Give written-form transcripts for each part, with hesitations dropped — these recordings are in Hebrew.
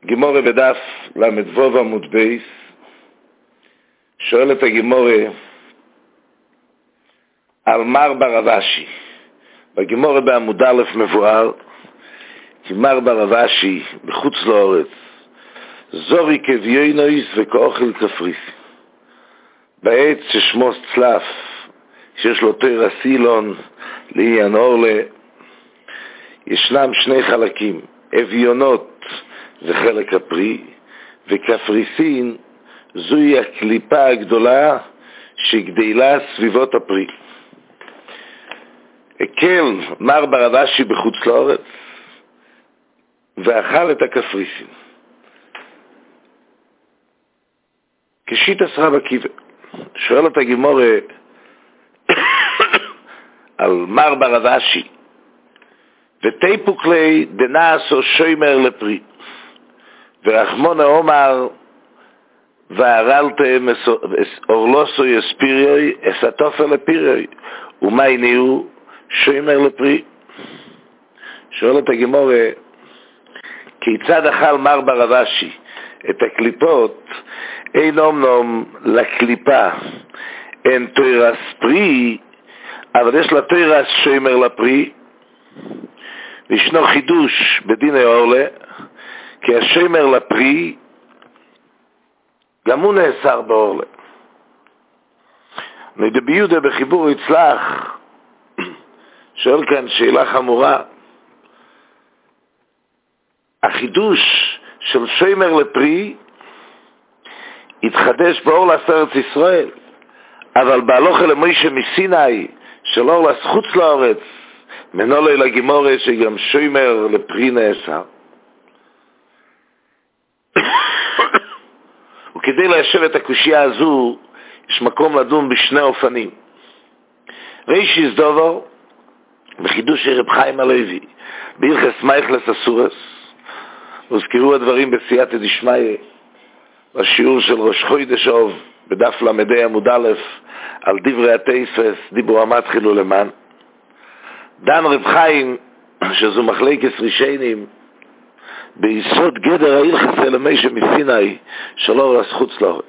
גימורה בדף למדבוב עמוד בייס, שואלת הגימורה על מר ברבשי. בגימורה בעמוד א' מבואר כי מר ברבשי בחוץ לאורץ זורי כביינויס וכאוכל קפריסי. בעת ששמו צלף, שיש לו תורה סילון לעניין אורלה, ישנם שני חלקים, אביונות זה חלק הפרי, וקפריסין זוהי הקליפה הגדולה שגדלה סביבות הפרי. הקל מר ברבשי בחוץ לאורץ ואכל את הקפריסין. כשיטס רב עקיבא, שואלת הגימורה על מר ברבשי, ותיפוק לי דנאסו שוימר לפרי, ורחמונה אומר והרלתם אורלוסו יספיריוי אסתופר לפיריוי, ומה הניעו שוימר לפרי. שואלת הגימורה, כיצד אכל מר ברבשי את הקליפות? אין אומנום לקליפה אין תורס פרי, אבל יש לה תורס שוימר לפרי. וישנו חידוש בדיני אורלה, כי השוימר לפרי גם הוא נאסר באורלה. נדבי יהודה בחיבור יצלח שואל כאן שאלה חמורה, החידוש של שוימר לפרי התחדש באורלס ארץ ישראל, אבל בהלוכה למוישה מסיני של אורלס חוץ לארץ מנולה לגימורה שגם שוימר לפרי נאסר. וכדי ליישב את הקושייה הזו יש מקום לדון בשני אופנים. רישיס דובר בחידוש רב חיים הלוי בהלכות מייכלס אסורס, הוזכרו הדברים בסייעתא דשמיא בשיעור של ראש חודש אוב בדף למדי עמוד א' על דברי התייסס דיבור המתחילו למען. דן רב חיים שזו מחלקת רישיינים ביסוד גדר ההלכות למוישה מסיני של אורלס חוץ לארץ.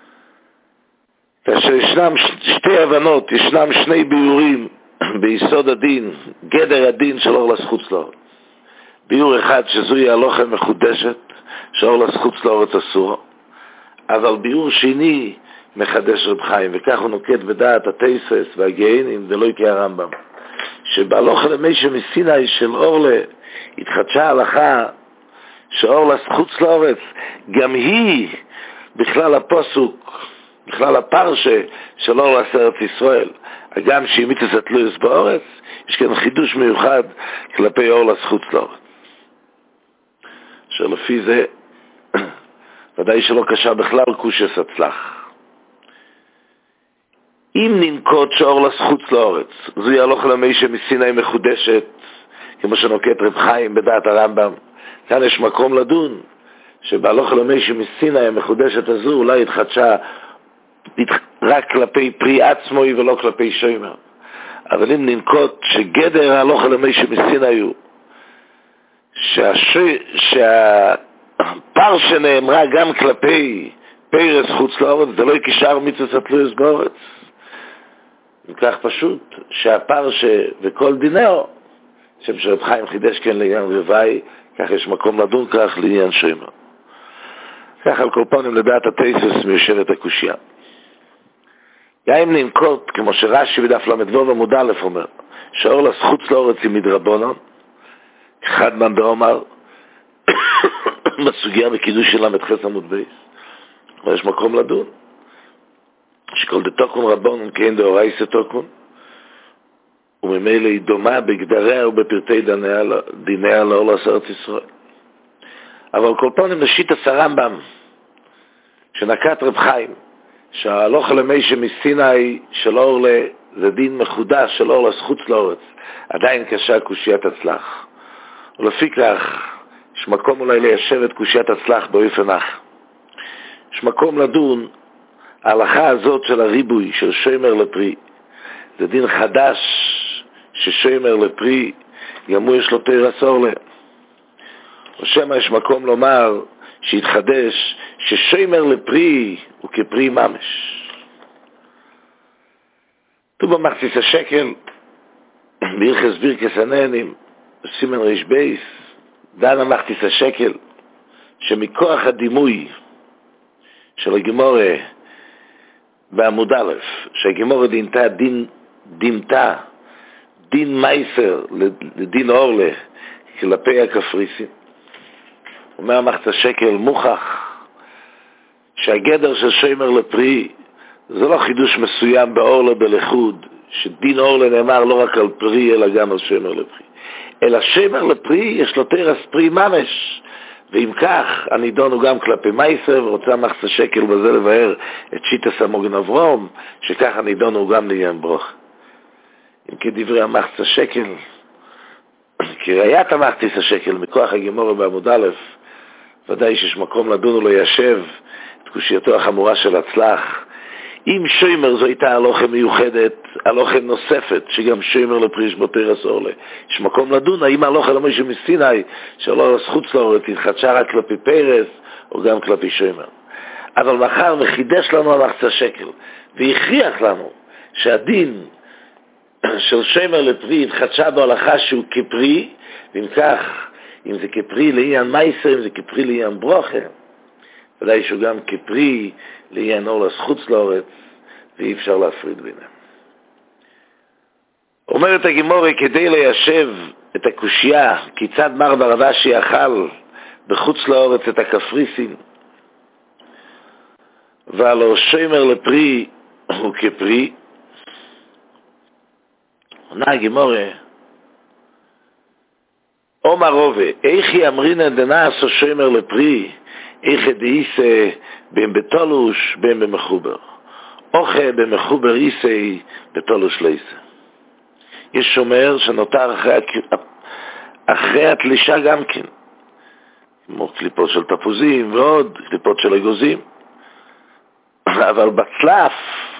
כאשר ישנם שתי הבנות, ישנם שני ביורים ביסוד הדין, גדר הדין של אורלס חוץ לארץ. ביור אחד שזוהי הלוכה מחודשת שאורלס חוץ לארץ אסור, אבל ביור שני מחדש רב חיים, וכך הוא נוקט בדעת התייסס והגאינים דלוי כהרמב"ם, שבהלוכה למוישה מסיני של אורלה התחדשה הלכה שאורלס חוץ לארץ גם היא בכלל הפסוק, בכלל הפרשה של אורלס ארץ ישראל, גם שהיא מיתוס התלויוס בארץ, יש כאן חידוש מיוחד כלפי אורלס חוץ לארץ, שלפי זה ודאי שלא קשה בכלל קושס הצלח. אם ננקוט שאורלס חוץ לארץ זוהי הלוכה למוישה מסיני מחודשת כמו שנוקט רב חיים בדעת הרמב"ם, כאן יש מקום לדון שבהלוכה למוישה מסיני המחודשת הזו אולי התחדשה רק כלפי פרי עצמוי ולא כלפי שוימר. אבל אם ננקוט שגדר ההלוכה למוישה מסיני הוא שהפרשה נאמרה גם כלפי פרס חוץ לארץ, זה לא יקשר מיתוס התלויוס בארץ. וכך פשוט שהפרשה וכל דינהו שם שרב חיים חידש כן לעניין רבי, כך יש מקום לדון כך לעניין שוימר. כך על כל פנים לדעת התייסס מיושבת הקושייה. אם ננקוט כמו שרש"י בדף למדבוב עמוד א' אומר שאורלס חוץ לארץ היא מדרבנן, אחד מן דאמר בסוגיה בקידוש של למדחס עמוד בייס, אבל יש מקום לדון שכל דתוקון רבנן כאין דאורייסה תוקון, וממילא היא דומה בגדריה ובפרטי דיניה לאורלס ארץ ישראל. אבל כל פעם לשיטת הרמב"ם שנקט רב חיים שההלוכה למוישה מסיני של אורלה זה דין מחודש של אורלס חוץ לארץ, עדיין קשה קושיית הצלח, ולפי כך יש מקום אולי ליישב את קושיית הצלח באופן אח. יש מקום לדון ההלכה הזאת של הריבוי של שוימר לפרי, זה דין חדש ששוימר לפרי גם הוא יש לו תורס אורלה. או שמא יש מקום לומר שהתחדש ששומר לפרי הוא כפרי ממש. כתוב במחציס השקל, בהלכות ברכות הנהנים, סימן ריש בייס, דן המחציס השקל, שמכוח הדימוי של הגמורה בעמוד א', שהגמורה דינתה דין מייסר לדין אורלה כלפי הקפריסין. אומר המחציס השקל מוכח שהגדר של שומר לפרי זה לא חידוש מסוים באורלה בלחוד, שדין אורלה נאמר לא רק על פרי אלא גם על שומר לפרי, אלא שומר לפרי יש לו תרס פרי ממש, ואם כך הנידון הוא גם כלפי מייסר, ורוצה מחצה השקל בזה לבאר את שיטס המוגן אברום, שכך הנידון הוא גם לעניין ברוך. אם כדברי המחצה השקל, כראיית המחצה השקל מכוח הגמורה בעמוד א', ודאי שיש מקום לדון ולא ישב את קושייתו החמורה של הצלח. אם שומר זו הייתה הלוכה מיוחדת, הלוכה נוספת, שגם שומר לפריש בתרס אורלה. יש מקום לדון, האם הלוכה למשה מסיני, שלא הזכות לאורלה, תתחדשה רק כלפי פרס, או גם כלפי שומר. אבל מחר וחידש לנו המחצה השקל, והכריח לנו שהדין של שומר לפרי התחדשה בהלכה שהוא כפרי, ואם כך, אם זה כפרי לעניין מייסר, אם זה כפרי לעניין ברוכה, ודאי שהוא גם כפרי לעניין אור לזכות לאורץ, ואי אפשר להפריד ביניהם. אומרת הגמורה, כדי ליישב את הקושיה, כיצד מר ברבשי אכל בחוץ לאורץ את הקפריסין, והלא שומר לפרי הוא כפרי, עונה הגמורה, אומר רובה, איך יאמרינן דנעשו שומר לפרי, איך דאיסה בין בתולוש בין במחובר, אוכה במחובר איסה בתולוש לאיסה. יש שומר שנותר אחרי התלישה גם כן, כמו קליפות של תפוזים ועוד קליפות של אגוזים, אבל בצלף,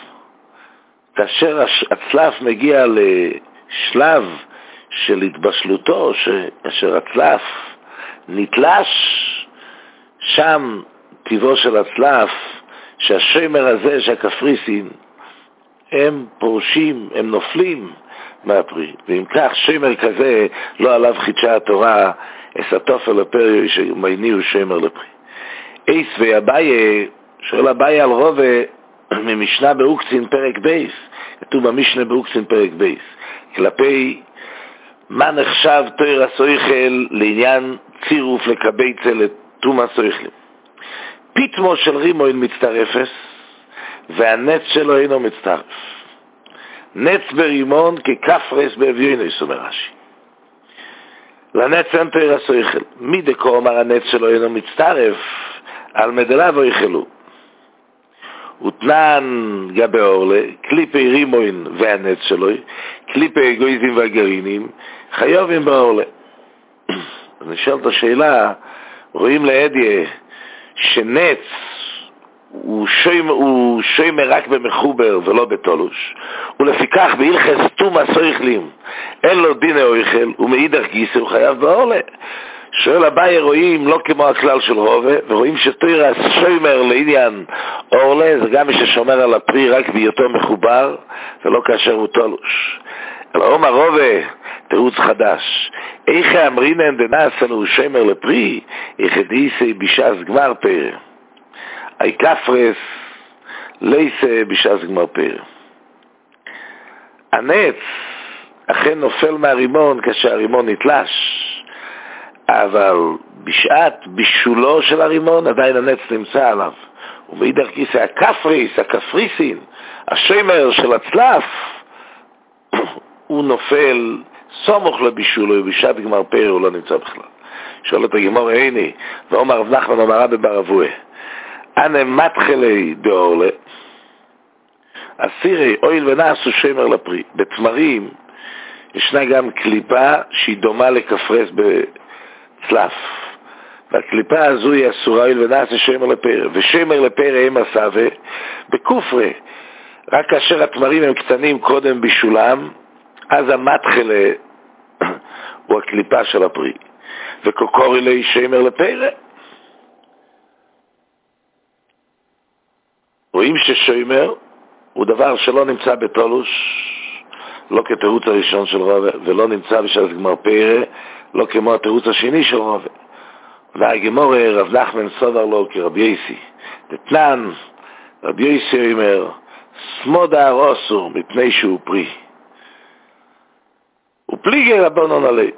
כאשר הצלף מגיע לשלב של התבשלותו, אשר הצלף נתלש, שם טבעו של הצלף, שהשומר הזה, שהקפריסין, הם פורשים, הם נופלים מהפרי. ואם כך, שומר כזה, לא עליו חידשה התורה, אסתופר לפריו, שמייניהו שומר לפרי. אייס ואביי, שואל אביי על רובה, ממשנה באוקצין פרק בייס, כתוב במשנה באוקצין פרק בייס, כלפי מה נחשב תויר הסויכל לעניין צירוף לקבצה לתום הסויכלים. פיתמו של רימון מצטרפס, והנץ שלו אינו מצטרף. נץ ברימון ככפרס באביונס, אומר רש"י. לנץ אין תויר הסויכל. מי דקו אומר הנץ שלו אינו מצטרף, על מדליו אויכלו. ותנן גבי אורלה, קליפי רימון והנץ שלו, קליפי אגויזים והגרינים, חיובים באורלה. אני שואל את השאלה, רואים לעדיה שנץ הוא שומר רק במחובר ולא בתולוש, ולפיכך בהלכות תום הסויכלים אין לו דין האויכל, ומאידך גיסא הוא חייב באורלה. שואל אביי, רואים לא כמו הכלל של רובה, ורואים שתויר השומר לעניין אורלה זה גם מי ששומר על הפרי רק בהיותו מחובר ולא כאשר הוא תולוש. אלא אומר רובה, תירוץ חדש, איך אמרינן דנעשנו הוא שומר לפרי, איך דאיסי בשעס גמר פרא, אי כפרס לייסה בשעס גמר פרא. הנץ אכן נופל מהרימון כאשר הרימון נתלש, אבל בשעת בישולו של הרימון עדיין הנץ נמצא עליו. ומאידך גיסא הקפריסין, השומר של הצלף, הוא נופל סמוך לבישולו, ובשעת גמר פרא הוא לא נמצא בכלל. שואל את הגמרא, הנה, ואומר רב נחמן אמרה בבר אבוה, אנא מתחלי באורלה, אסירי אויל ונעשו שומר לפרי. בתמרים ישנה גם קליפה שהיא דומה לכפרס בצלף, והקליפה הזו היא אסורה אויל ונעשו שומר לפרא, ושומר לפרא הם הסווה בכופרה, רק כאשר התמרים הם קטנים קודם בישולם, אז המתחלה הוא הקליפה של הפרי. וקוקורי לי שיימר לפרא. רואים ששיימר הוא דבר שלא נמצא בתולוש, לא כתירוץ הראשון של רובה, ולא נמצא בשעת גמר פרא, לא כמו התירוץ השני של רובה. והגמור רב נחמן סובר לו כרבי יסי. דתנן, רבי יסי אומר, סמודר אסור מפני שהוא פרי. ופליגי רבנן עלי.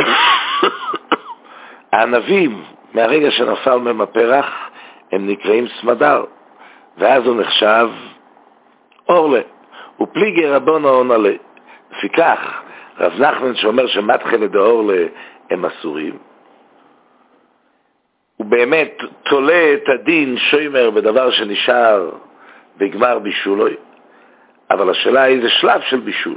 הענבים, מהרגע שנפל מהם הפרח, הם נקראים סמדר, ואז הוא נחשב אורלה. ופליגי רבנן עלי. לפיכך, רב נחמן שאומר שמתחיל דאורלה הם אסורים, הוא באמת תולה את הדין שיימר בדבר שנשאר בגמר בישולוי. אבל השאלה היא, זה שלב של בישול.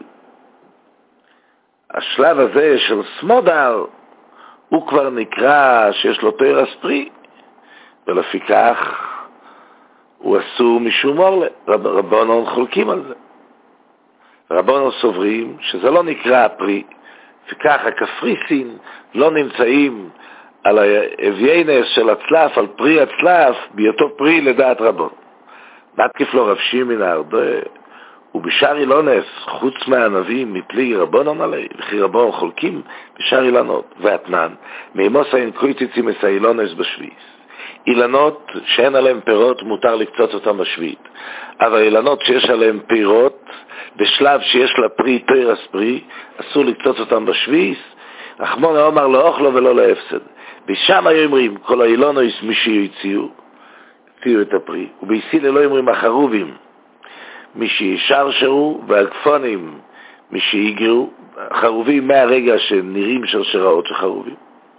השלב הזה של סמודר, הוא כבר נקרא שיש לו תרס פרי, ולפיכך הוא אסור משום אורלה. רבנן חולקים על זה. רבנן סוברים שזה לא נקרא פרי, וכך הקפריסין לא נמצאים על האביינס של הצלף, על פרי הצלף, בהיותו פרי לדעת רבון. מתקיף לו רב שמעון הארדה, ובשאר אילונס, חוץ מהענבים, מפליגי רבנן עלי, וכי רבנן חולקים בשאר אילנות, ואתנן, מימוס אין קויציצים את האילונס בשביעיס. אילנות שאין עליהם פירות, מותר לקצוץ אותם בשביעית. אבל אילנות שיש עליהם פירות, בשלב שיש לה פרי, תרס פרי, אסור לקצוץ אותם בשביעיס. רחמון אומר לא אוכלו ולא להפסד. בשם היו אומרים, כל האילונוס מי שיציעו, הציעו את הפרי. וביסיל אלוהים אומרים החרובים, מי שישרשרו, והגפונים, מי שיגרו, חרובים מהרגע שנראים שרשראות של חרובים.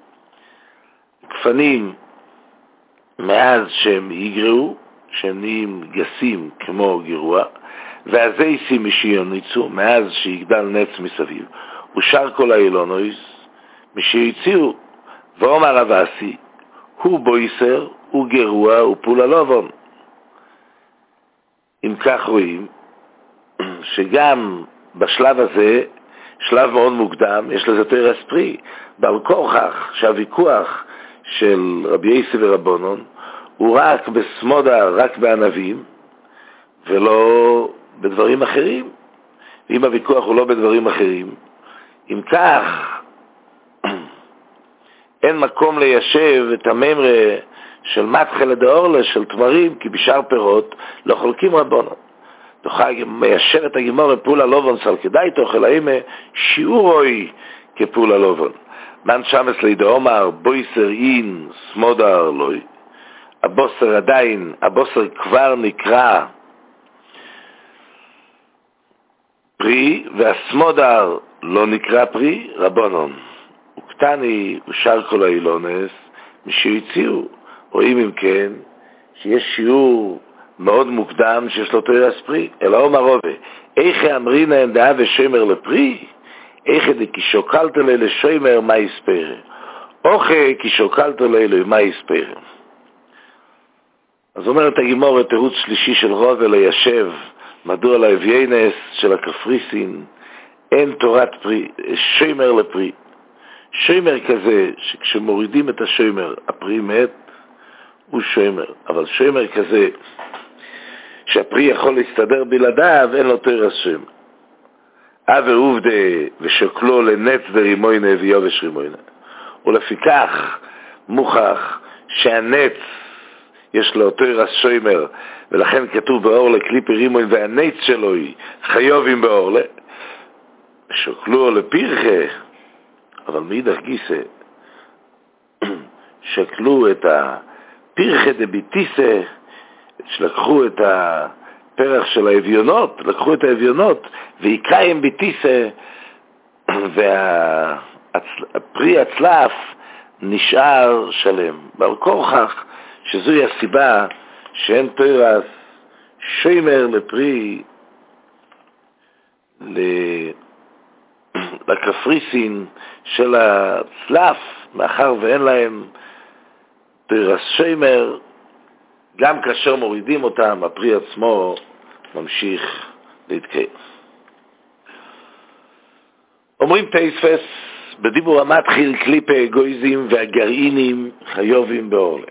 גפנים, מאז שהם יגרו, שהם נהיים גסים כמו גירוע, והזייסים מי שיוניצו, מאז שיגדל נץ מסביב. ושאר כל האילונוס, מי שיציעו, ואומר אבסי, הוא בויסר, הוא גרוע, הוא פולה לובון. אם כך רואים, שגם בשלב הזה, שלב מאוד מוקדם, יש לזה תרס פרי, בעל כורחך שהוויכוח של רבי יסי ורבנן, הוא רק בסמודה, רק בענבים, ולא בדברים אחרים. ואם הוויכוח הוא לא בדברים אחרים, אם כך, אין מקום ליישב את הממרה של מתחיל דאורלה, של תמרים, כי בשאר פירות לא חולקים רבנן. תוכל מיישר את הגמור פעולה לובן סל כדאי תאכל האימה שיעורוי כפעולה לובן. מן שמס לידה אומר בויסר אין סמודר לוי. הבוסר עדיין, הבוסר כבר נקרא פרי, והסמודר לא נקרא פרי, רבנן. וקטני ושאר כל האילונס, מי שהציעו, רואים אם כן, שיש שיעור מאוד מוקדם שיש לו תרס פרי, אלא אומר רובה, איך אמרינה אין דעה ושמר לפרי? איך כי שוקלת לי לשמר מה יספר? אוכה כי שוקלת לי מה יספר? אז אומרת הגמור תירוץ שלישי של רובה ליישב, מדוע לאביינס של הקפריסין אין תורת פרי, שמר לפרי. שמר כזה, שכשמורידים את השמר, הפרי מת, הוא שמר. אבל שמר כזה, שהפרי יכול להסתדר בלעדיו, אין לו תרס שמר. אבי עובדה ושוקלו לנץ ורימוינה ויובש רימוינה. ולפיכך מוכח שהנץ יש לו תרס שמר, ולכן כתוב באורלה קליפי רימוין, והנץ שלו היא חיובים באורלה. שוקלו לפרחה, אבל מאידך גיסא, שקלו את הפרחה דביטיסה, שלקחו את הפרח של האביונות, לקחו את האביונות, ויקיים ביטיסה, והפרי הצלף נשאר שלם. בעל כורחך, שזוהי הסיבה שאין תרס שמר לפרי לקפריסין של הצלף, מאחר ואין להם תרס שמר, גם כאשר מורידים אותם, הפרי עצמו ממשיך להתקיים. אומרים תייספס, בדיבור המתחיל קליפי אגויזים והגרעינים חיובים באורלה.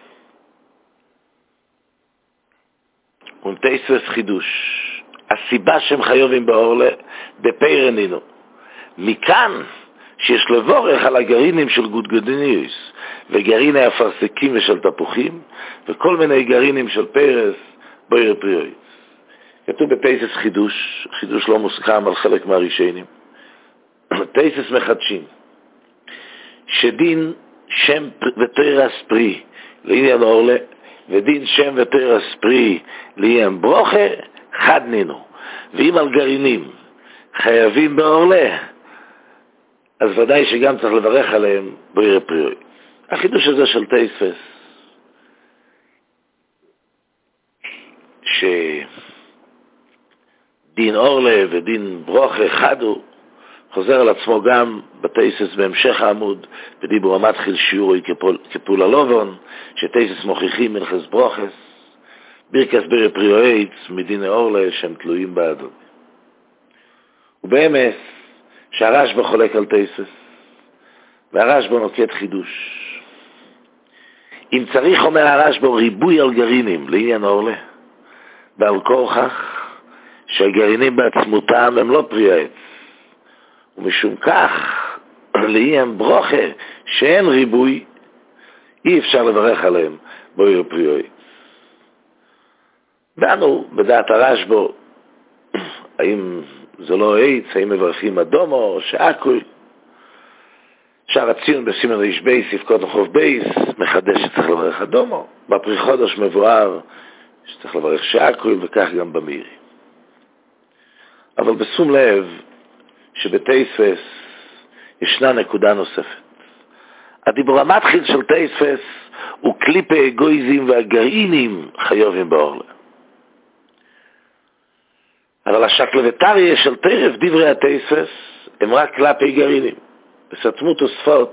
ונטייסס חידוש. הסיבה שהם חיובים באורלה בפיירנינו. מכאן שיש לבורך על הגרעינים של גודגודניוס וגרעיני אפרסקים ושל תפוחים וכל מיני גרעינים של פרס בויר פריואיץ. כתוב בפייסס חידוש, חידוש לא מוסכם על חלק מהראשונים. פייסס מחדשים שדין שם ותרס פרי לעניין אורלה ודין שם ותרס פרי לעניין ברוכה חד נינו. ואם על גרעינים חייבים באורלה אז ודאי שגם צריך לברך עליהם בויר פריואיץ. החידוש הזה של טייספס שדין אורלה ודין ברוכה חדו חוזר על עצמו גם בטייסס בהמשך העמוד בדיבור המתחיל שיעורוי כפול הלובון שטייסס מוכיחים מלחס ברוכס בירקס בויר פריואיץ מדין אורלה שהם תלויים באדון. ובאמס שהרשב"א חולק על טייסס והרשב"א נוקט חידוש. אם צריך אומר הרשב"א ריבוי על גרעינים לעניין אורלה בעל כורחך שהגרעינים בעצמותם הם לא פרי העץ ומשום כך לעניין ברוכה שאין ריבוי אי אפשר לברך עליהם בויר פריואיץ. דנו בדעת הרשב"א האם זה לא עץ, האם מברכים אדומו או שעקוי. שער הציון בסימן ריש בייס, ספקות וחוב בייס, מחדש שצריך לברך אדומו. בפרי חודש מבואר שצריך לברך שעקוי וכך גם במאירי. אבל בשום לב שבטייספס ישנה נקודה נוספת. הדיבור המתחיל של טייספס הוא קליפי אגויזים והגרעינים חיובים באורלה. אבל השקלווטריה של טרף דברי הטייספס הם רק קלפי גרעינים. וסתמו תוספות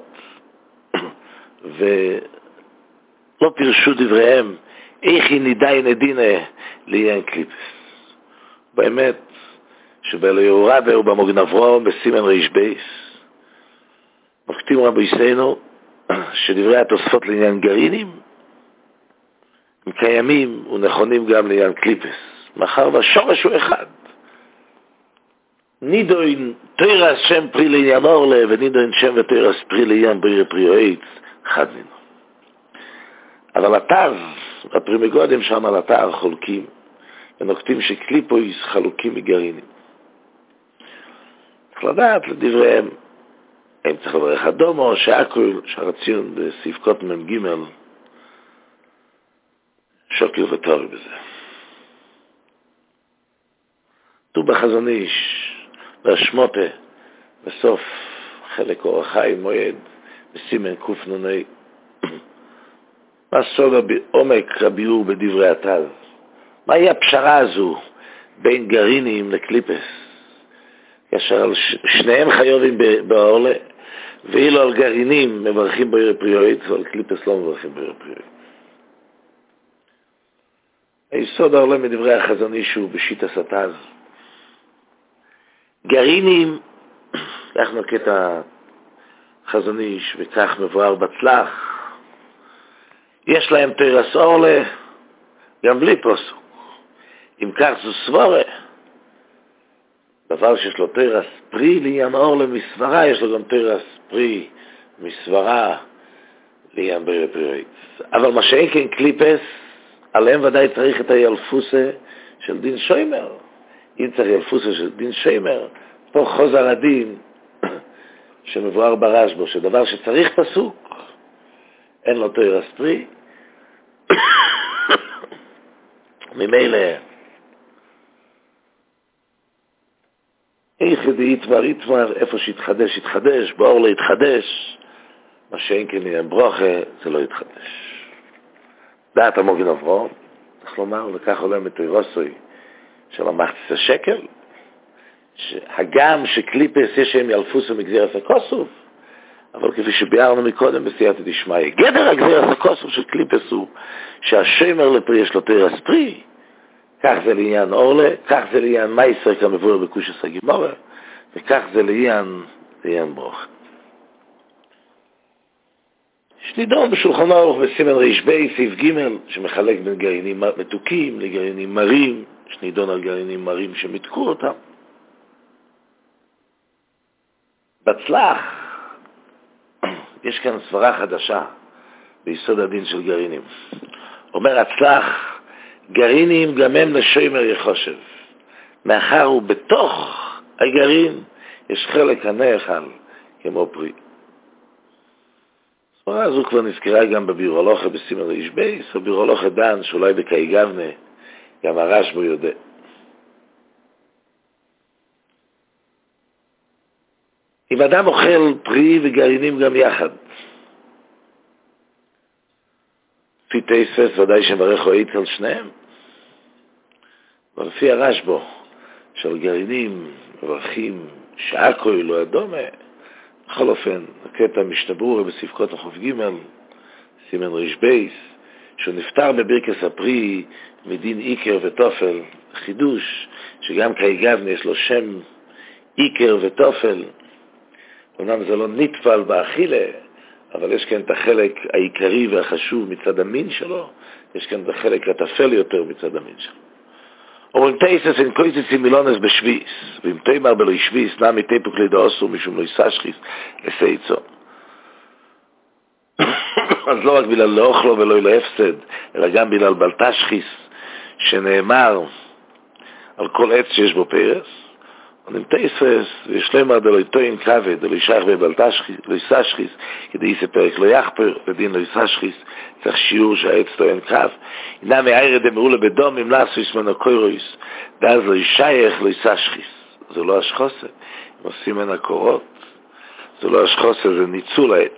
ולא פירשו דבריהם איך היא נידאי נדינה לעניין קליפס. באמת שבאלוהי רבה ובמוגן אברהם בסימן ריש בייס מפתים רבויסנו שדברי התוספות לעניין גרעינים הם קיימים ונכונים גם לעניין קליפס מאחר והשורש הוא אחד. נידוין תרס שם פרי לעניין אורלה ונידוין שם ותרס פרי לעניין בויר פריואיץ חד נינו. אבל התו, הפרימגודים שם על התו חולקים ונוקטים שקליפויס חלוקים מגרעינים. צריך לדעת לדבריהם האם צריך לברך אדומו או שעקוי שהרציון בספקות מ"ג שוקי ובטורי בזה. תו בחזון איש והשמוטה בסוף חלק אורח חיים מועד בסימן קנ"ה מה סוד עומק הביאור בדברי התז? מהי הפשרה הזו בין גרעינים לקליפס כאשר שניהם חיובים באורלה ואילו על גרעינים מברכים בויר פריואיץ ועל קליפס לא מברכים בויר פריואיץ. היסוד העולה מדברי החזון איש הוא בשיטת התז. גרעינים, כך נוקט החזון איש וכך מבואר בצלח, יש להם תרס אורלה גם בלי פוסוק. אם כך זו סבורה, דבר שיש לו תרס פרי לעניין אורלה מסברה, יש לו גם תרס פרי מסברה לעניין בויר פריואיץ. אבל מה שאין כן קליפס, עליהם ודאי צריך את הילפוסה של דין שוימר. אם צריך ילפוסה של דין שוימר, פה חוזר הדין שמבואר ברשב"א, שדבר שצריך פסוק, אין לו תרס פרי. ממילא, איך יתמר, איפה שיתחדש, יתחדש, באור יתחדש, מה שאין כן יהיה ברוכה, זה לא יתחדש. דעת המוגן אברהם, צריך לומר, וכך עולה מתירוסוי של המחצית השקל, שהגם שקליפס יש שהם ילפוסו מגזירת הכוסוף, אבל כפי שביארנו מקודם בסייעתא דשמיא, גדר הגזירת הכוסוף של קליפס הוא שהשמר לפרי יש לו תרס פרי, כך זה לעניין אורלה, כך זה לעניין מייסר כמבואר בקושס הגימורה, וכך זה לעניין ברוך. שנידון בשולחן ערוך בסימן רשבי, סעיף ג', שמחלק בין גרעינים מתוקים לגרעינים מרים, שנידון על גרעינים מרים שמתקו אותם. בצלח, יש כאן סברה חדשה ביסוד הדין של גרעינים. אומר הצלח, גרעינים גם הם לשומר יחושב. מאחר הוא בתוך הגרעין, יש חלק הנאכל כמו פרי. הסברה הזו כבר נזכרה גם בביאור הלוכה בסימן רשבי, או ביאור הלוכה דן, שאולי בקאי גבנה, גם הרשב"א יודע. אם אדם אוכל פרי וגרעינים גם יחד, לפי תוספות ודאי שמברך או עץ על שניהם, ולפי הרשב"א של גרעינים מברכים שהכל לא דומה. בכל אופן, הקטע משתברור בספקות החוף ג' סימן רשבייס, שהוא נפטר בברכס הפרי מדין איקר וטופל, חידוש שגם קאי גבנה יש לו שם איקר וטופל. אומנם זה לא נטפל באכילה, אבל יש כאן את החלק העיקרי והחשוב מצד המין שלו, יש כאן את החלק הטפל יותר מצד המין שלו. אומרים תייסס אין קויצצים מילונס בשביס, ואם תימר בלוי שביס, נמי תיפוק לידו אסור משום לא יסשחיס לסייצו. אז לא רק בגלל לאוכלו ולא להפסד, אלא גם בגלל בלתשחיס, שנאמר על כל עץ שיש בו פרס, אומרים תייסס, ויש לומר דלוי טוין כבד, דלוי שייך בבלתשחיס, כדי יעשה פרק לא יחפר, ודין לא יסשחיס, צריך שיעור שהעץ טוען קו. הנה מהעיר דמרו לבדום, אם לעשו יסמנו קוירויס, ואז לא ישייך, לא יסשחיס. זה לא השחוסה, הם עושים מן הקורות. זה לא השחוסה, זה ניצול העץ.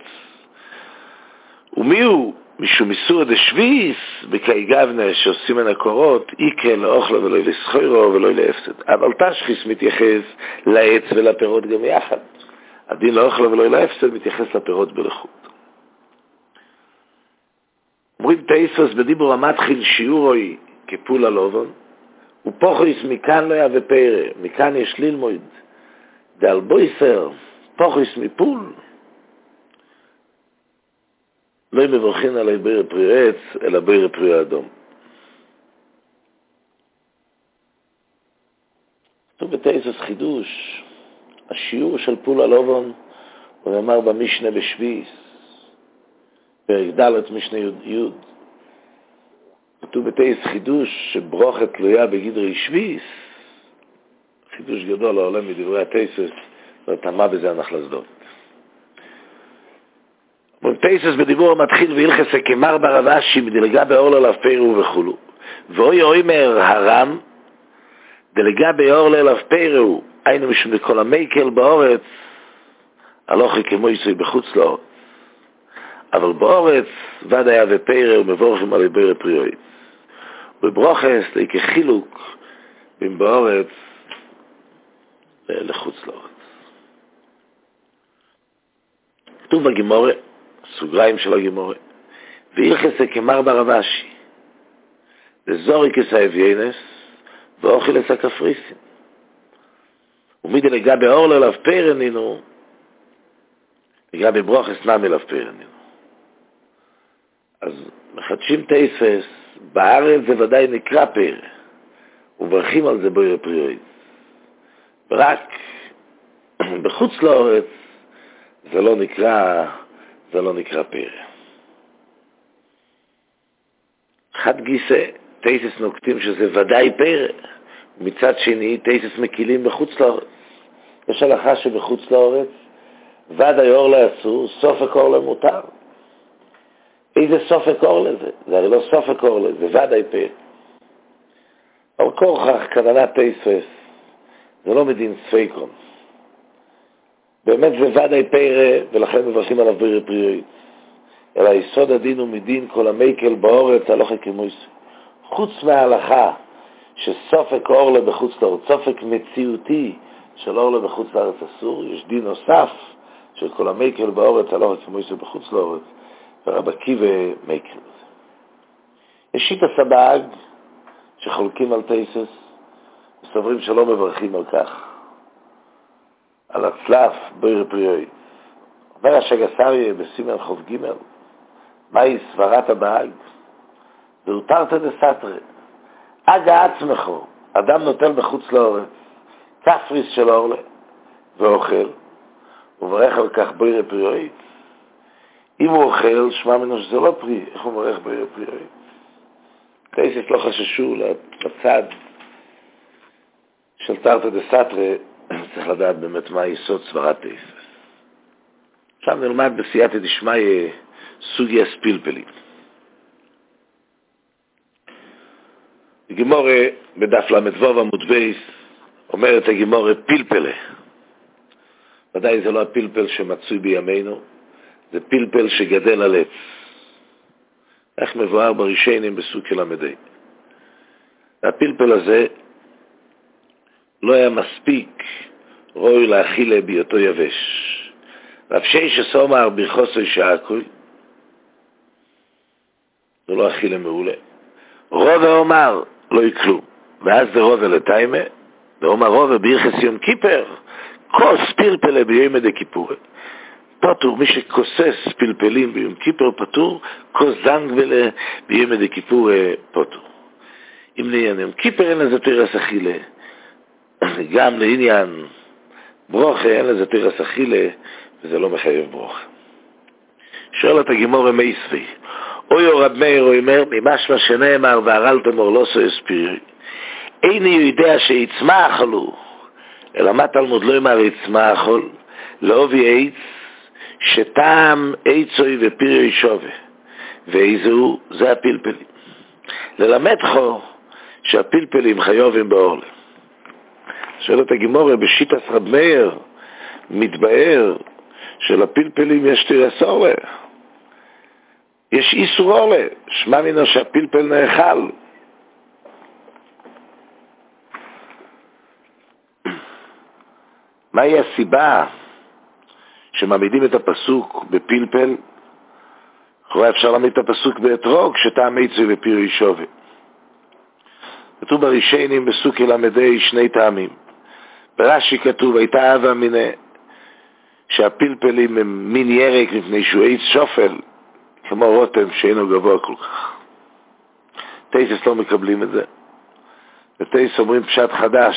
ומי הוא? משום איסור דשביס, בקאי גבנה, שעושים מן הקורות, איקה לאוכלו ולא לסחוירו ולא להפסד. אבל תשחיס מתייחס לעץ ולפירות גם יחד. הדין לאוכלו ולא להפסד מתייחס לפירות בלחוד. אומרים תייסוס בדיבור המתחיל שיעורוי כפול הלובון, ופוחויס מכאן לא היה ופרא, מכאן יש ללמוד, דאל בויסר, פוחויס מפול, לא מברכין עלי ביר פרי עץ, אלא ביר פרי אדום. כתוב בתייסוס חידוש, השיעור של פול הלובון, הוא אמר במשנה בשביס, פרק ד' משנה י' כתוב בתייס חידוש שברוכת תלויה בגדרי שביס, חידוש גדול העולם מדברי התייסס, ותמה בזה הנחלסדות. תייסס בדיבור המתחיל וילחסה כמר ברבשי מדלגה באור ללב פירו וכולו. ואוי אומר הרם, דלגה באור ללב פירו, היינו משום לכל המייקל באורץ, הלוכי כמו יצוי בחוץ לאורץ. אבל באורץ ודאי ופירה ומבורכים על יביר פריועית. בברוכס להיקה חילוק בין באורץ לחוץ לאורץ. כתוב בגימורה, סוגריים של הגימורה, וילחסה כמר ברבשי, וזוריקס האביינס, ואוכילס הקפריסין. ומדי לגבי אור ללב פירה נינו, לגבי ברוכס נמי לב פירה נינו. אז מחדשים תייסס, בארץ זה ודאי נקרא פרא, וברכים על זה בויר פריועית. רק בחוץ לאורץ זה לא נקרא פרא. חד גיסא, תייסס נוקטים שזה ודאי פרא, ומצד שני תייסס מקילים בחוץ לאורץ. יש הלכה שבחוץ לאורץ, ודאי אור לאסור, סופק אור למותר. איזה סופק אור לזה? זה הרי לא סופק אור לזה, זה ודאי פרא. אבל כורכך כוונת תייסס, זה לא מדין ספיקון. באמת זה ודאי פרא, ולכן מברכים עליו ביר פריועית. אלא יסוד הדין הוא מדין כל המייקל באורץ, הלכה כמויס. חוץ מההלכה, שסופק אור לה בחוץ לארץ, סופק מציאותי של אור לה בחוץ לארץ אסור, יש דין נוסף של כל המייקל באורץ, הלכה כמויס בחוץ לארץ, ורבקי ומייקל. יש שיטה סבאג שחולקים על תייסס, וסוברים שלא מברכים על כך, על הצלף ביר פריועית. אומר השגסריה בסימן חוף ג' מהי סברת הבעל? זהו תרתי דסתרי. אגה עצמך, אדם נוטל בחוץ לאורץ, כפריס של אורלה, ואוכל, וברך על כך בירה פריאית. אם הוא אוכל, שמע ממנו שזה לא פרי, איך הוא מברך בירה פריאית? תייסס לא חששו לצד של תרתי דסתרי, צריך לדעת באמת מה יסוד סברת תייסס. עכשיו נלמד בסייעתא דשמיא סוגיה פלפלים. הגמורה בדף למדבוב עמוד בייס אומרת הגמורה פלפלה. ודאי זה לא הפלפל שמצוי בימינו, זה פלפל שגדל על עץ. איך מבואר בראשונים בסוג למדי. והפלפל הזה לא היה מספיק רואי להאכילה בהיותו יבש. ואפשי שסומר ברכוסו שעקוי, זה לא אכילה מעולה. רובה אומר, לא יקלו. ואז זה רובה לתיימה, ואומר רובה ביחס יום כיפר, כוס פלפלה ביום דכיפורי. פטור, מי שכוסס פלפלים ביום כיפר פטור, כוס זנגבלה ביום דכיפורי פטור. אם לעניין יום כיפר אין לזה תרס אכילה, גם לעניין ברוכה אין לזה תרס אכילה, וזה לא מחייב ברוכה. שואל את הגמורה מייסבי, אוי רב מאיר אומר, ממשמע שנאמר והרלתם אורלוסו אספירי, איני יודע שיצמח עלו, אלא מה תלמוד לא אמר יצמח עול, לאובי עץ, שטעם עצוי ופירי שווה, ואיזהו זה הפלפלים. ללמד חו שהפלפלים חיובים באורלה. שואל את הגמורה בשיטת רב מאיר, מתבאר שלפלפלים יש תירס אורלה. יש איסור אורלה, שמע מינו שהפלפל נאכל. מהי הסיבה שמעמידים את הפסוק בפלפל? אחרי אפשר להעמיד את הפסוק באתרוג, שטעם עצוי ופירי שווה. כתוב בראשונים בסוג למדי שני טעמים. ברש"י כתוב, הייתה אהבה מיני, שהפלפלים הם מין ירק מפני שהוא עץ שופל, כמו רותם שאינו גבוה כל כך. תייסס לא מקבלים את זה. ותייסס אומרים פשט חדש.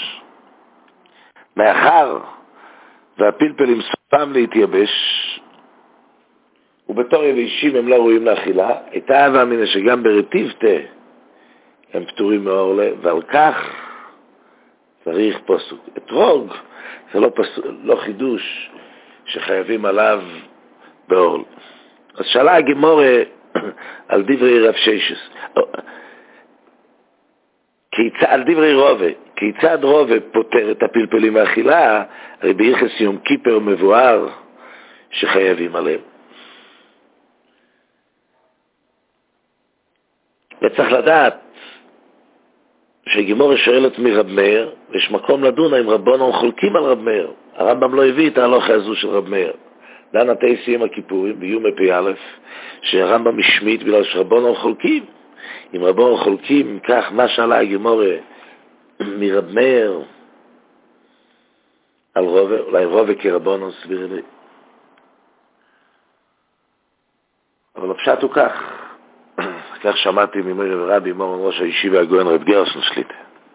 מאחר והפלפלים סופם להתייבש, ובתור יבשים הם לא ראויים לאכילה, הייתה אהבה מיני שגם ברטיבתה הם פטורים מאורלה, ועל כך צריך פסוק. אתרוג זה לא חידוש שחייבים עליו באורלה. אז שאלה הגמורה על דברי רב ששס, על דברי רובה, כיצד רובה פותר את הפלפלים מהאכילה? הרי ביחס יום כיפר מבואר שחייבים עליהם. וצריך לדעת שהגמורה שואלת מרב מאיר, ויש מקום לדון אם רבונם חולקים על רב מאיר. הרמב"ם לא הביא את ההלכה הזו של רב מאיר. דן התייסים הכיפורים ביום פ"א, שהרמב"ם משמיט בגלל שרבונם חולקים. אם רבונם חולקים, כך מה שאלה הגמורה מרב מאיר על רובה, אולי רובה כרבונם סביר לי. אבל הפשט הוא כך שמעתי ממורי ורבי מורן ראש הישיבה הגויין רב גרשון שליטה.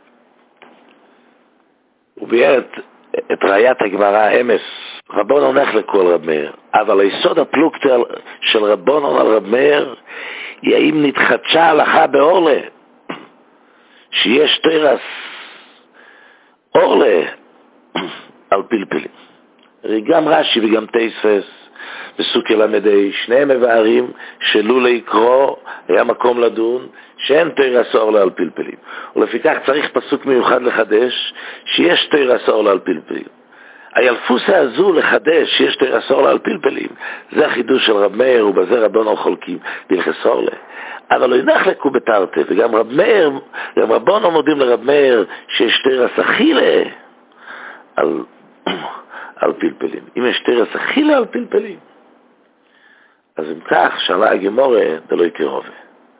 הוא ביאר את ראיית הגמרא אמס, רבונן הולך לכל רב מאיר, אבל היסוד הפלוגתא של רבונן על רב מאיר היא האם נתחדשה הלכה באורלה, שיש תרס אורלה על פלפלים. הרי גם רש"י וגם תייסס בסוג למדי, שניהם מבארים שלולא יקרוא היה מקום לדון שאין תרס אורלה על פלפלים. ולפיכך צריך פסוק מיוחד לחדש שיש תרס אורלה על פלפלים. הילפוסה הזו לחדש שיש תרס אורלה על פלפלים, זה החידוש של רב מאיר, ובזה רבונם חולקים בהלכות אורלה. אבל לא ינחלקו בתרתי, וגם רב מאיר, גם רבונם מודים לרב מאיר שיש תרס אכילה על פלפלים. אם יש תרס אכילה על פלפלים, אז אם כך, שאלה הגמורה, זה לא יקרה רובה.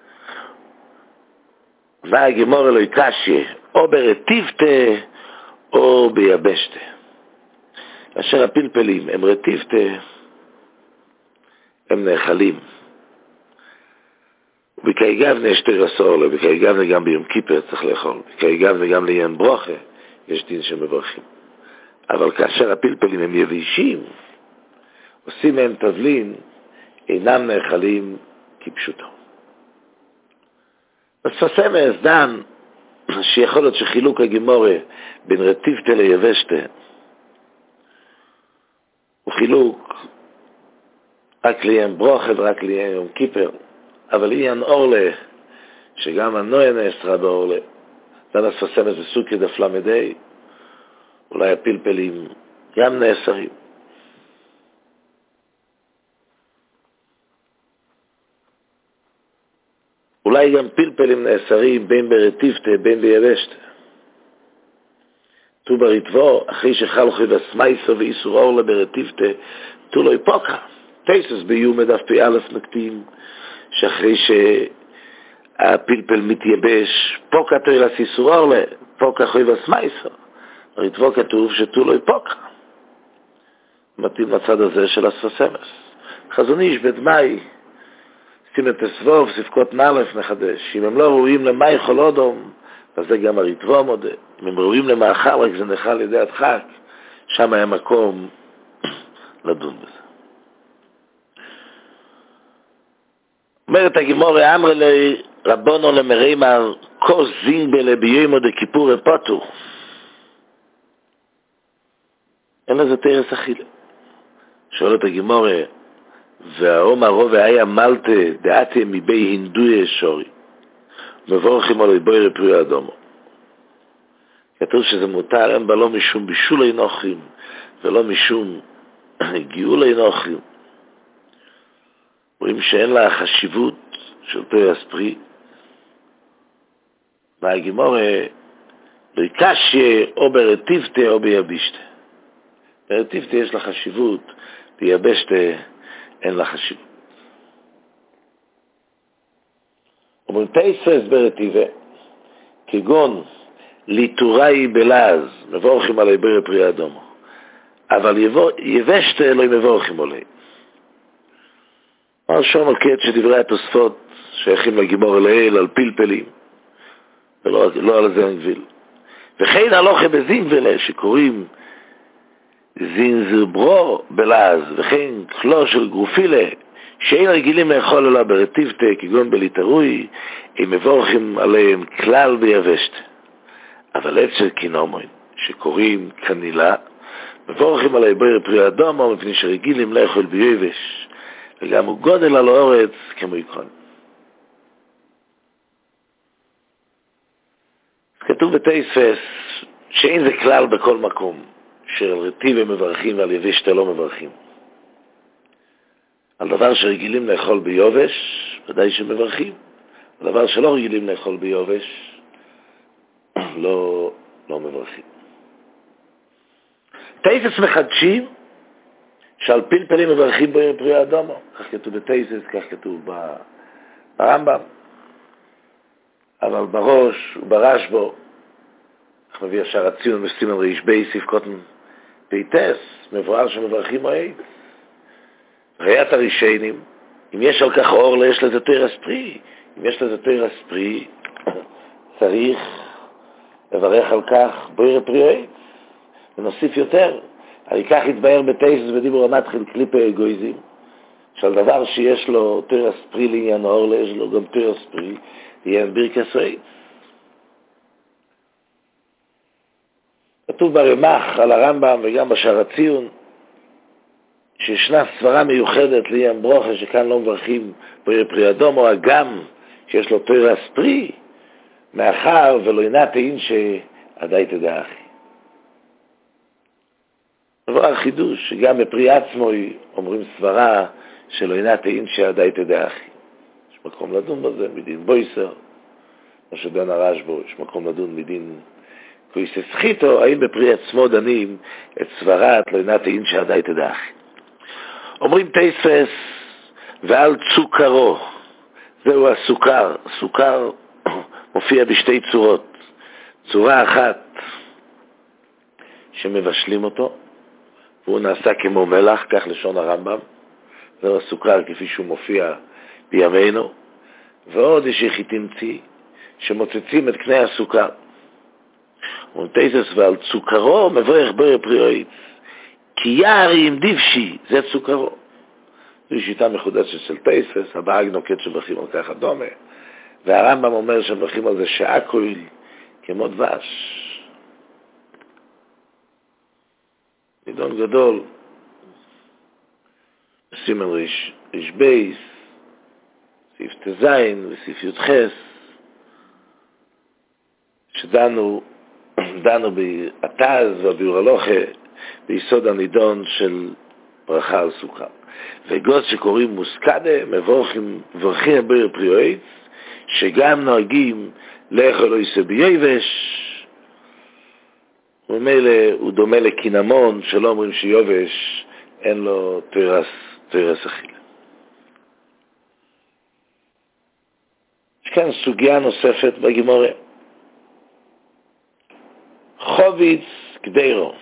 והגמורה לא יקשיה, או ברטיבתה, או ביבשתה. אשר הפלפלים הם רטיבתה, הם נאכלים. ובקאי גבנה יש תרס אורלה, בקאי גבנה גם ביום כיפר צריך לאכול, בקאי גבנה גם לעניין ברוכה, יש דין שמברכים. אבל כאשר הפלפלים הם יבשים, עושים מהם תבלין, אינם נאכלים כפשוטו. מספסמס דן, שיכול להיות שחילוק הגימורה בין רטיבתה ליבשתה, הוא חילוק רק לעניין ברוכה ורק לעניין יום כיפר, אבל עניין אורלה, שגם הנויה נאסרה באורלה, דן מספסמס בסוכי דף למדי, אולי הפלפלים גם נאסרים. אולי גם פלפלים נאסרים בין ברטיבתה בין ביבשתה. תו בריטבו, אחרי שחלחי וסמייסו ואיסור אורלה ברטיבתה, תו לא יפוקה. תייסס ביום דף פי א' נקטים, שאחרי שהפלפל מתייבש, פוקה תוילס איסור אורלה, פוקה חוי וסמייסו. בריטבו כתוב שתו לא יפוקה. מתאים לצד הזה של הספסמס. חזון איש בדמי, סימן תסבוב, ספקות נלף מחדש. אם הם לא ראויים למי חול אודום, אז זה גם הריטבו מודה. אם הם ראויים למאכל, רק זה נחל לידי הדחק, שם היה מקום לדון בזה. אומרת הגימורה, אמרה לי רבונו למרימר, כוס זינגבלה ביומו דכיפור הפוטו. אין לזה תרס אכילה. שואלת הגימורה, והאום הרוב היה מלטה דעתי מבי הינדוי שורי. מבורכים עלי בוירי פרי אדומו. כתוב שזה מותר, אין בה לא משום בישולי נוחים, ולא משום גיאולי נוחים. רואים שאין לה חשיבות של פרי אספרי. והגימורה לא יקשיה או ברטיבתה או ביבשתה. ברטיבתה יש לה חשיבות, ביבשתה אין לה חשיבות. אומרים תייסס ברטיבה, כגון ליטוראי בלעז, מבורכים עלי בוירי פרי אדומו. אבל יבשתה לא מבורכים עלי. מה שום הקט שדברי התוספות שייכים לגימור אליהם על פלפלים, ולא על זה נגביל. וכן הלוכה בזינגבלה שקוראים זינזברו בלעז, וכן כלו של גרופילה, שאין רגילים לאכול אלא ברטיבתה, כגון בליטרוי, הם מבורכים עליהם כלל ביבשת. אבל עץ של קינומוין, שקוראים קנילה, מבורכים עלי בוירי פרי אדומו, מפני שרגילים לאכול ביבש, וגם הוא גודל על האורץ כמו יקרון. כתוב בתייסס שאין זה כלל בכל מקום, שעל רטיבה מברכים ועל יבשתה לא מברכים. על דבר שרגילים לאכול ביובש, ודאי שמברכים. על דבר שלא רגילים לאכול ביובש, לא מברכים. תייסס מחדשים, שעל פלפלים מברכים בוירי פרי אדומו. כך כתוב בתייסס, כך כתוב ברמב"ם. אבל בראש וברשב"ו, אנחנו מביא ישר הציון בסימן ריש בי ספקות פייטס, מבואר שמברכים מועד. ראיית הרישיינים, אם יש על כך אור, יש לזה תרס פרי. אם יש לזה תרס פרי, צריך לברך על כך בוירי פרי עץ. ונוסיף יותר. הרי כך יתבהר בתייסס בדיבור המתחיל קליפי אגויזים, שעל דבר שיש לו תרס פרי לעניין אור, יש לו גם תרס פרי לעניין ברכס עץ. כתוב ברמ"ח על הרמב"ם וגם בשער הציון, שישנה סברה מיוחדת לעניין ברוכה, שכאן לא מברכים בוירי פרי אדומו, הגם שיש לו תרס פרי, מאחר ולא ינת אין שעדי תדע אחי. דבר חידוש, שגם בפרי עצמו אומרים סברה שלא ינת אין שעדי תדע אחי. יש מקום לדון בזה, מדין בויסר, מה שדן הרשב"ו, יש מקום לדון מדין קויסס חיתו, האם בפרי עצמו דנים את סברת לא ינת אין שעדי תדע אחי. אומרים תייסס ועל צוקרו, זהו הסוכר. סוכר מופיע בשתי צורות. צורה אחת שמבשלים אותו, והוא נעשה כמו מלח, כך לשון הרמב"ם. זהו הסוכר כפי שהוא מופיע בימינו. ועוד יש חיטים צי, שמוצצים את קנה הסוכר. ונתייסס ועל צוקרו מברך בר פריועית, כי יערי עם דיבשי, זה צוקרו. זו שיטה מחודשת של תייסס, הבאג נוקט שברכים על ככה דומה, והרמב"ם אומר שמברכים על זה שהכל כמו דבש. נידון גדול, סימן ריש בייס, סעיף תזין וסעיף י"חס, שדנו בהתז ובביאור הלוכה ביסוד הנידון של ברכה על סוכה. וגוד שקוראים מוסקדה, מברכים בר פריועית, שגם נוהגים לאכול לא יישא ביובש, וממילא הוא דומה לקינמון, שלא אומרים שיובש אין לו תרס אכילה. יש כאן סוגיה נוספת בגמרא. חוביץ גדרו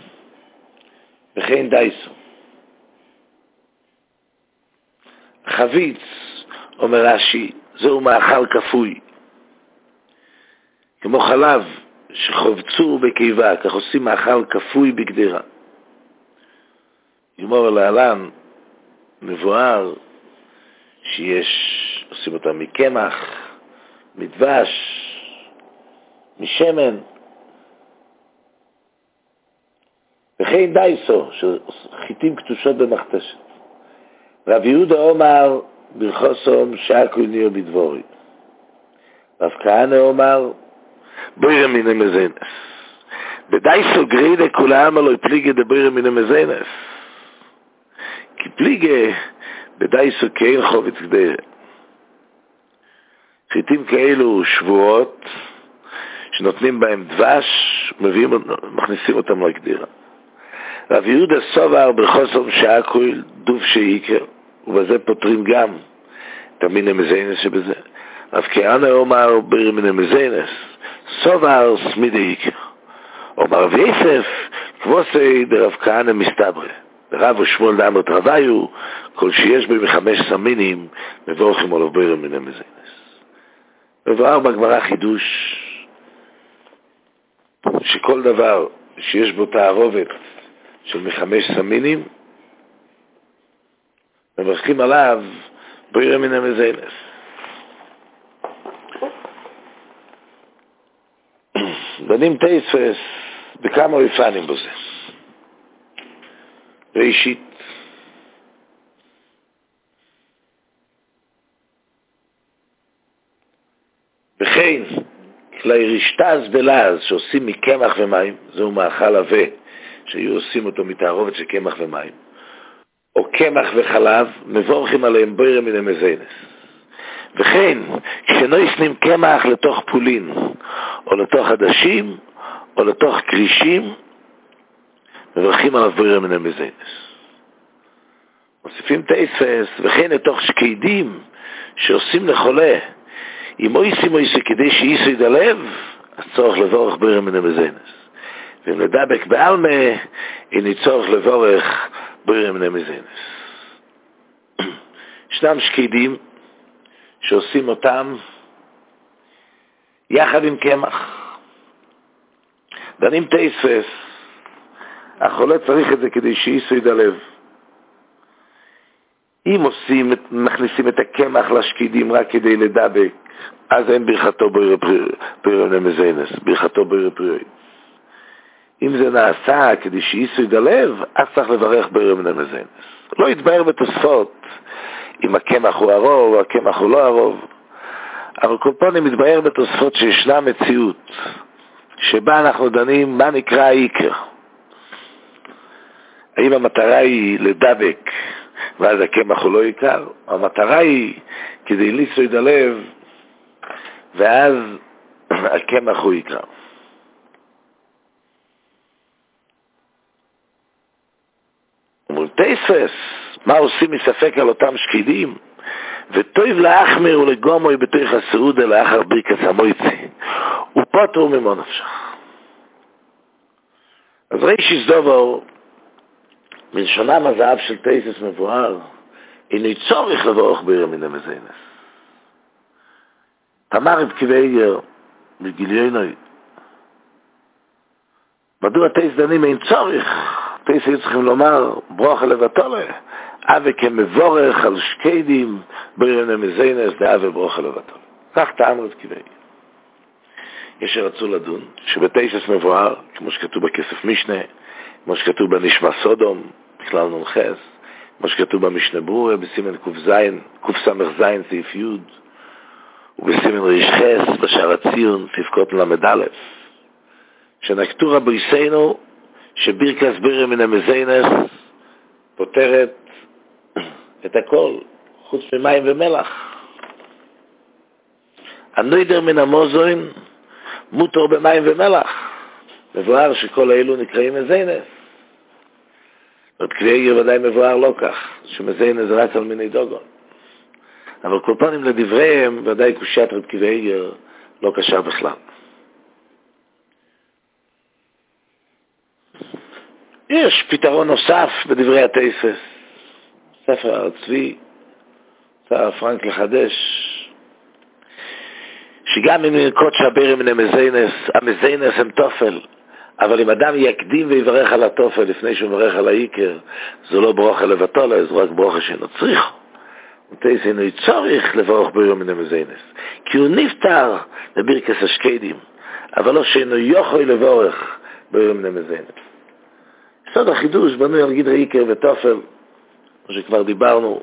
וכן דייסו. חביץ, אומר רש"י, זהו מאכל כפוי, כמו חלב שחובצו בקיבה, כך עושים מאכל כפוי בגדרה. גמור להלן מבואר עושים אותם מקמח, מדבש, משמן, וכן דייסו, שחיטים קטושות במכתשת. רב יהודה אומר ברכוסום שהכל נהיה בדבורי. רב כהנא אומר בוירא מן המזנס. בדייסו גרידה כולם לא פליגה דבוירא מן המזנס. כי פליגה בדייסו כאין חובץ גדרה. חיטים כאלו שבועות שנותנים בהם דבש, מכניסים אותם לגדרה. רב יהודה סובר בחוסר שהכל דוב שעיקר, ובזה פותרים גם את המין המזיינס שבזה. רב כהנא אומר בר מן המזיינס, סובר סמיד העיקר. אומר רב יוסף, כבוסי דרב כהנא מסתברה. רב ושמואל דאמר תרוויו, כל שיש בו מחמש סמינים, מבורכים עליו בר מן המזיינס. מבואר בגמרא חידוש, שכל דבר שיש בו תערובת של מחמש סמינים, מברכים עליו בוירא מן המזיינס. דנים תייספס בכמה אופנים בזה. ראשית, וכן כלי רשתז בלעז שעושים מקמח ומים, זהו מאכל עבה שהיו עושים אותו מתערובת של קמח ומים, או קמח וחלב, מבורכים עליהם בוירא מן המזיינס. וכן, כשנויסנים קמח לתוך פולין, או לתוך עדשים, או לתוך קרישים, מברכים עליו בוירא מן המזיינס. מוסיפים תייספס, וכן לתוך שקדים שעושים לחולה, אם אויסי כדי שאיסו ידלב, אז צורך לבורך בוירא מן המזיינס. ואם לדבק בעלמה, אין צורך לבורך בוירא מן המזיינס. ישנם שקדים שעושים אותם יחד עם קמח. דנים תייספס, החולה צריך את זה כדי שאיסו ידלב. אם מכניסים את הקמח לשקדים רק כדי לדבק, אז אין ברכתו בוירא מן המזיינס, ברכתו בוירא פריועית. אם זה נעשה כדי שאיסו ידלב, אז צריך לברך בוירא מן המזיינס. לא יתבהר בתוספות אם הקמח הוא הרוב או הקמח הוא לא הרוב, אבל כל פעם מתבהר בתוספות שישנה מציאות שבה אנחנו דנים מה נקרא העיקר. האם המטרה היא לדבק ואז הקמח הוא לא עיקר, המטרה היא כדי ליסו ידלב ואז הקמח הוא עיקר. מול תייספס, מה עושים מספק על אותם שקדים? וטוב לאחמר ולגומוי בתוך הסעודה לאחר ברכת המויצי, ופוטרו ממו נפשך. אז רישיס דובר, מלשונם הזהב של תייספס מבואר, אינו צורך לבורך בוירא מן המזיינס. אמר רב קיוויגר מגיליונוי, מדוע תייס דנים אין צורך? תייס היו צריכים לומר ברוכה לבטולה, אבי כמבורך על שקדים בריון מזיינס דאבי ברוכה לבטולה. כך טעם רב קיוויגר. יש שרצו לדון שבתייסס מבואר, כמו שכתוב בכסף משנה, כמו שכתוב בנשמע סודום, בכלל נונחס, כמו שכתוב במשנה ברורה, בסימן קס"ז סעיף י', ובסימן רישחס בשער הציון סעיף קוטן למד א', שנקטו רבויסנו שבירקס בירה מן המזיינס פותרת את הכל, חוץ ממים ומלח. הנוידר מן המוזוין מותר במים ומלח. מבואר שכל האלו נקראים מזיינס. רב קיוויגר ודאי מבואר לא כך, שמזיינס זה רק על מיני דוגון. אבל כל פעמים לדבריהם, ודאי קושיית רב קיוויגר לא קשר בכלל. יש פתרון נוסף בדברי התייסס, ספר הר צבי, ספר פרנק לחדש, שגם אם ינקוט שהבירה מן המזיינס הם תופל, אבל אם אדם יקדים ויברך על התופל לפני שהוא מברך על העיקר, זו לא ברוכה לבטולה, זו רק ברוכה שאינו צריכו. ותייס אינו צורך לברך בירה מן המזיינס, כי הוא נפטר בבירקס השקדים, אבל לא שאינו יכול לברך בירה מן המזיינס. סוד החידוש בנוי על גדרי עיקר וטופל, כמו שכבר דיברנו,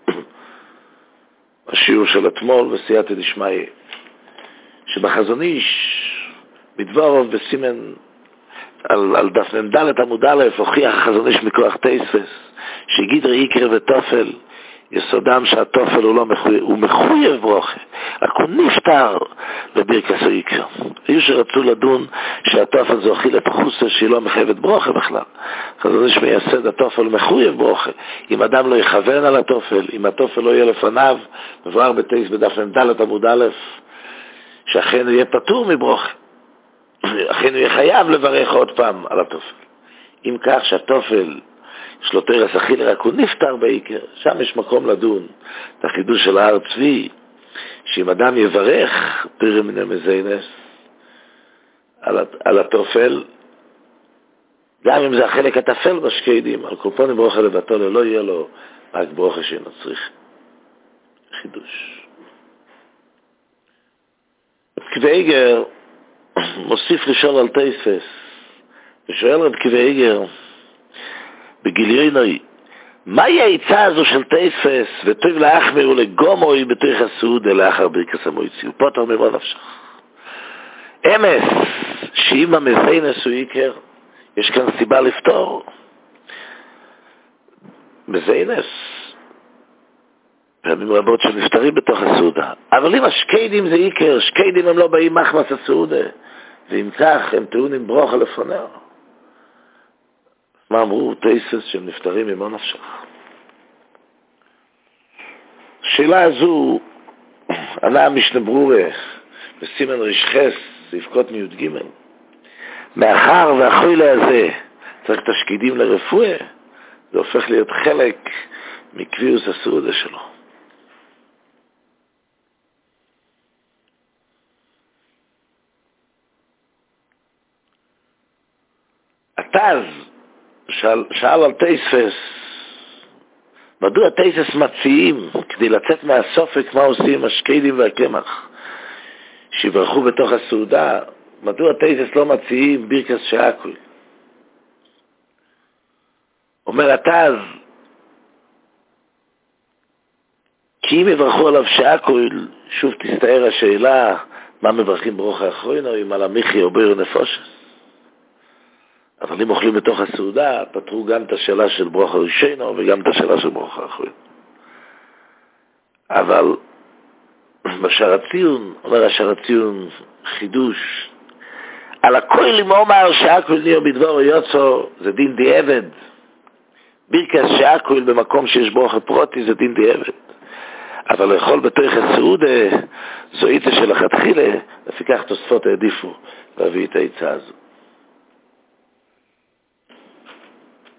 השיעור של אתמול וסייעתא דשמיא, שבחזון איש, בדברו בסימן, על דף מ"ד עמוד א', הוכיח החזון איש מכוח תייסס, שגדרי עיקר וטופל, יסודם שהטופל הוא מחויב ברוכה, רק הוא נפטר בבירקס העיקר. היו שרצו לדון שהטופל זה אוכיל את חוסה שהיא לא מחייבת ברוכה בכלל. חזון איש מייסד הטופל מחויב ברוכה. אם אדם לא יכוון על הטופל, אם הטופל לא יהיה לפניו, מבואר בתייס בדף מ"ד עמוד א', שאכן הוא יהיה פטור מברוכה. אכן הוא יהיה חייב לברך עוד פעם על הטופל. אם כך שהטופל יש לו תרס אכיל, רק הוא נפטר בעיקר, שם יש מקום לדון את החידוש של הר צבי, שאם אדם יברך בירה מן המזיינס על הטופל, גם אם זה החלק התפל בשקדים, על כל פנים ברוכה לבטולה, לא יהיה לו רק ברוכה שאינו צריך. חידוש. רב קיוויגר מוסיף לשאול על תייסס, ושואל רב קיוויגר, בגיליונוי, מהי העצה הזו של תייסס, וטוב להחמיר ולגומוי בתוך הסעודה לאחר בירקס המויצי, הוא פוטר ממה נפשך. אמס, שאם המזיינס הוא עיקר, יש כאן סיבה לפתור. מזיינס, פעמים רבות שנפטרים בתוך הסעודה, אבל אם השקדים זה עיקר, שקדים הם לא באים מחמס הסעודה, ואם כך הם טעונים ברוכה לפונר. מה אמרו תייסס שהם נפטרים ממה נפשך? השאלה הזו ענה המשנה ברורה בסימן רישחס סעיף מי"ג, מאחר והחוילה הזה צריך תשקידים לרפואה, זה הופך להיות חלק מקביעוס הסעודה שלו. התז שאל על תייסס, מדוע תייסס מציעים כדי לצאת מהסופק מה עושים עם השקדים והקמח שיברכו בתוך הסעודה, מדוע תייסס לא מציעים בירקס שעקוי? אומר התז, כי אם יברכו עליו שעקוי, שוב תסתער השאלה מה מברכים ברוכה אחרונה, אם על המיכי או ביר נפושס. אבל אם אוכלים בתוך הסעודה, פתרו גם את השאלה של ברוכה ראשינו וגם את השאלה של ברוכה אחרונה. אבל בשער הציון, אומר השער הציון חידוש, על הכל אם אומר שעקול ניר בדבור יוצא, זה דין דיעבד. בירקס שעקול במקום שיש ברוכה פרוטי, זה דין דיעבד. אבל לאכול בתוך הסעודה, זו עיצה של החתחילה, לפיכך תוספות העדיפו להביא את העיצה הזו.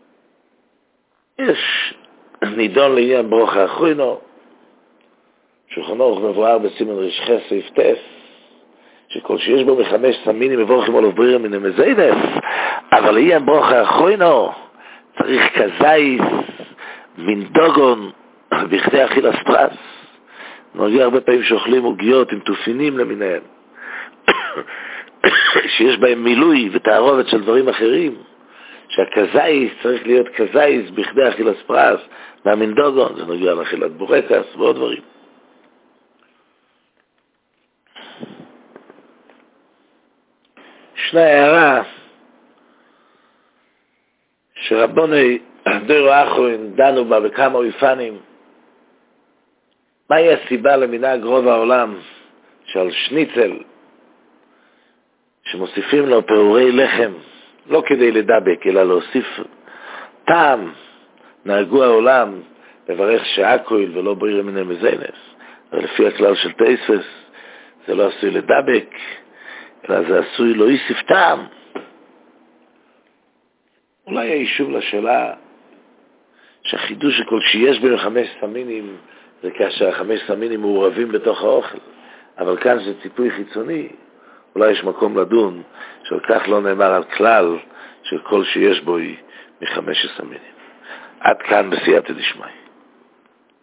יש נידון לעניין ברוכה אחרונה, שולחן אורך מבואר בסימן רש"ח סעיף ט' שכל שיש בו מחמש סמינים מבורכים עליו ברירה מן המזיינס, אבל יהיה ברוך האחרונו צריך כזייס מן דוגון בכדי אכיל הספרס. נוגע הרבה פעמים שאוכלים עוגיות עם תופינים למיניהם שיש בהם מילוי ותערובת של דברים אחרים, שהכזייס צריך להיות כזייס בכדי אכיל הספרס מהמין דוגון, זה נוגע לאכילת בורקס ועוד דברים. ישנה הערה שרבוני דורו האחרון דנו בה בכמה אופנים. מהי הסיבה למנהג רוב העולם שעל שניצל שמוסיפים לו פירורי לחם לא כדי לדבק אלא להוסיף טעם? נהגו העולם לברך שהכויל ולא ברירה מן המזיינס, ולפי הכלל של תייספס זה לא עשוי לדבק אלא זה עשוי לא יוסיף טעם. אולי הישוב לשאלה שהחידוש שכל שיש בין 5 סמינים זה כאשר 5 סמינים מעורבים בתוך האוכל, אבל כאן זה ציפוי חיצוני. אולי יש מקום לדון שעל כך לא נאמר על כלל של כל שיש בו מ5 סמינים. עד כאן בסייעתא דשמיא.